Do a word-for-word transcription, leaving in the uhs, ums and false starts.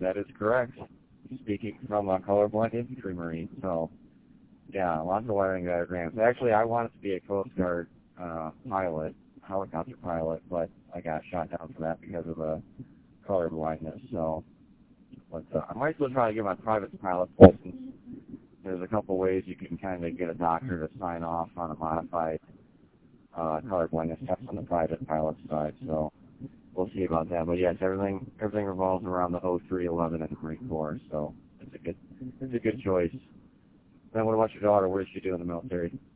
That is correct. Speaking from a colorblind infantry marine, so yeah, lots of wiring diagrams. Actually, I wanted to be a Coast Guard uh, pilot, helicopter pilot, but I got shot down for that because of the color blindness. So, but uh, I might still try to get my private pilot license. There's a couple ways you can kind of get a doctor to sign off on a modified uh, color blindness test on the private pilot side. So we'll see about that. But yes, everything everything revolves around the O three eleven and the Marine Corps. So it's a good it's a good choice. Then what about your daughter? What does she do in the military?